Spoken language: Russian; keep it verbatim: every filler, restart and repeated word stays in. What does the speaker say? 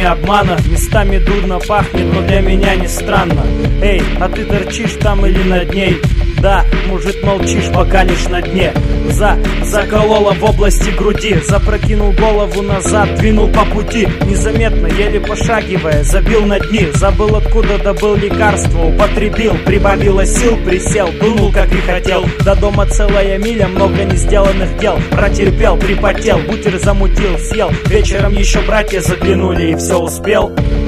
обмана. Местами дурно пахнет, но для меня не странно. Эй, а ты торчишь там или над ней? Да, мужик, молчишь, пока лишь на дне. За, заколола в области груди. Запрокинул голову назад, двинул по пути. Незаметно, еле пошагивая, забил на дни. Забыл, откуда добыл лекарство, употребил. Прибавило сил, присел, дунул, как и хотел. До дома целая миля, много не сделанных дел. Протерпел, припотел, бутер замутил, съел. Вечером еще братья заглянули и все успел.